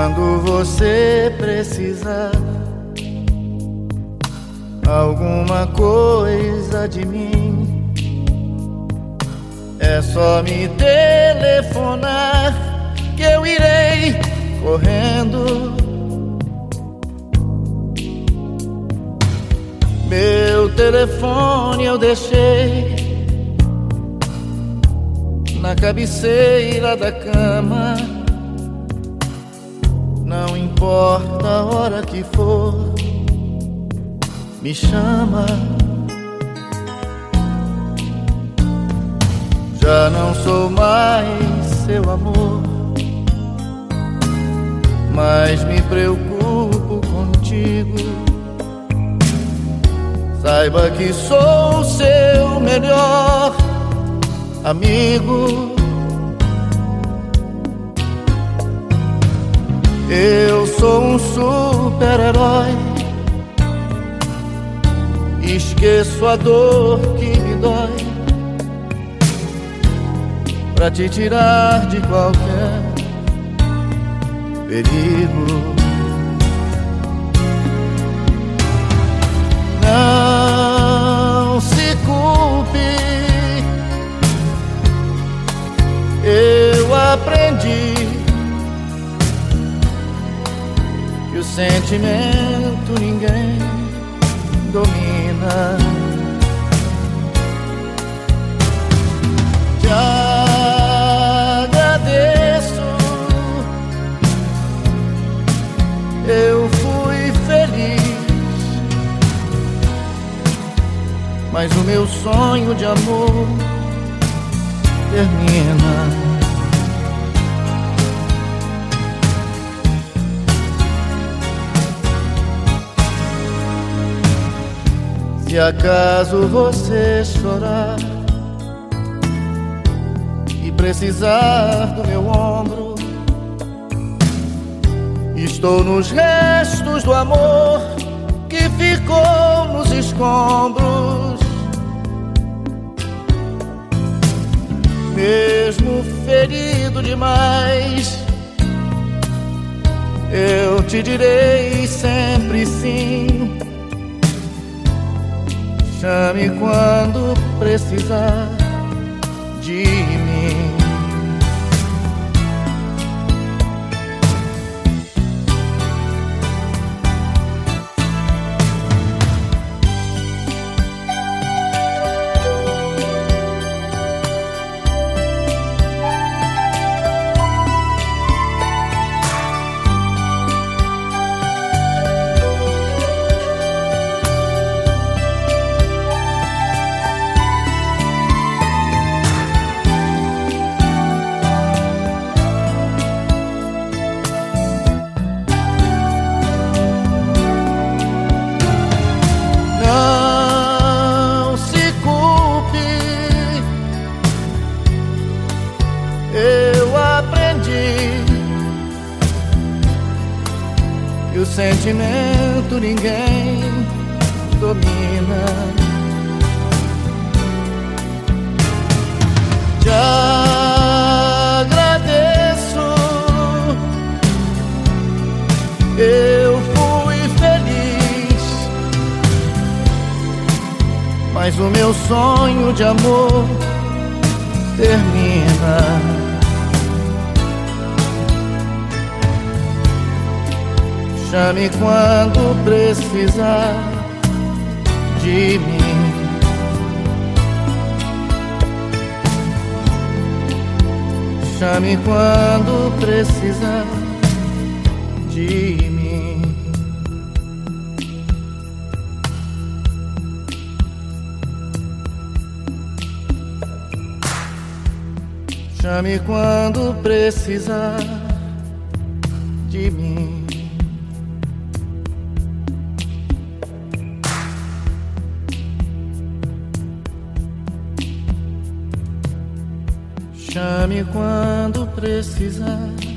Quando você precisar alguma coisa de mim, é só me telefonar que eu irei correndo. Meu telefone eu deixei na cabeceira da cama. Não importa a hora que for, me chama. Já não sou mais seu amor, mas me preocupo contigo. Saiba que sou seu melhor amigo. Eu sou um super-herói, esqueço a dor que me dói pra te tirar de qualquer perigo. Não se culpe, eu aprendi que o sentimento ninguém domina. Te agradeço, eu fui feliz, mas o meu sonho de amor termina. Se acaso você chorar e precisar do meu ombro, estou nos restos do amor que ficou nos escombros. Mesmo ferido demais, eu te direi sempre sim. Chame quando precisar de mim. Eu aprendi que o sentimento ninguém domina. Te agradeço, eu fui feliz, mas o meu sonho de amor termina. Chame quando precisar de mim. Chame quando precisar de mim. Chame quando precisar de mim. Chame quando precisar